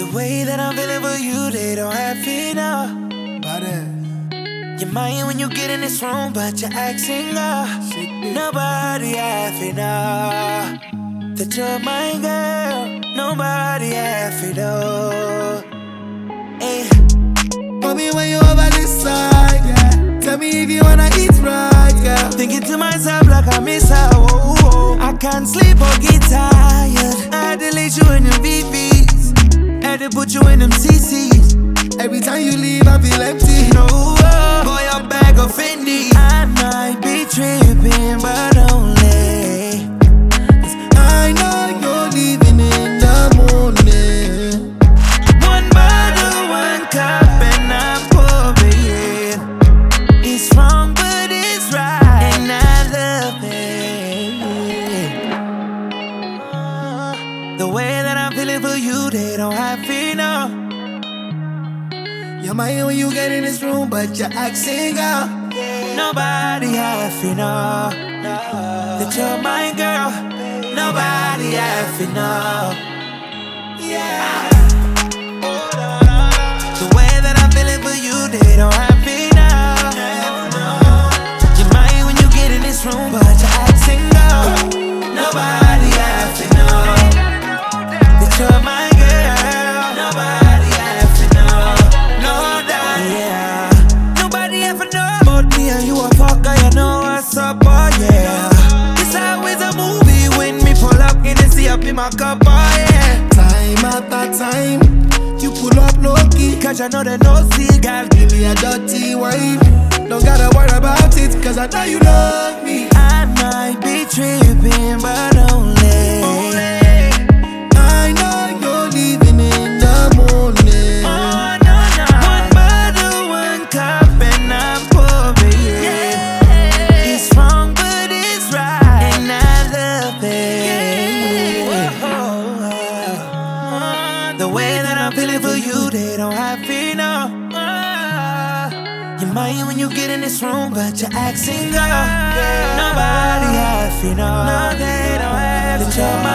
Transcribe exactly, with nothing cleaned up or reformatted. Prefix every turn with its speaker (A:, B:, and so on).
A: way that I'm feeling for you, they don't have to know.
B: About it.
A: You're mine when you get in this room, but you're acting up. Nobody have to know that you're my girl. Nobody have to know. Hey.
B: Call me when you over this side, yeah. Tell me if you wanna eat right, yeah.
A: Thinking to myself like I miss her. Oh, oh. I can't sleep or get tired. I had to let you in them V Vs. Had to put you in them C Cs.
B: Every time you leave, I feel empty.
A: No, oh, boy, your bag of Fendi. I might be tripping, but only
B: 'cause I know you're leaving in the morning.
A: One bottle, one cup, and I'm pouring. It's wrong, but it's right, and I love it. The way that I'm feeling for you, they don't have to know.
B: You're mine when you get in this room, but you're acting up.
A: Nobody have to know that you're my girl. Nobody have to know. Yeah. The way that I'm feeling for you, they don't have to know. You're mine when you get in this room, but you're acting up. Nobody have to know that you're my girl. Nobody have to know. No doubt. Yeah. Nobody have to know. But me and you a fucker, you know what's up, oh yeah. It's always a movie when me pull up in the sea up in my cup, oh yeah.
B: Time after time, you pull up low key.
A: Cause I know that no see, girl,
B: Give me a dirty wine. Don't gotta worry about it, cause I know you love me.
A: I might be tripping, but only, only.
B: I know you're leaving in the morning.
A: Oh, no, no. One bottle, one cup, and I'm pouring. Yeah. It's wrong, but it's right, and I love it. Yeah. The way that I'm feeling for you, they don't have to know. You're mine when you get in this room, but you're acting up. Nobody have to know. No, they don't have to know.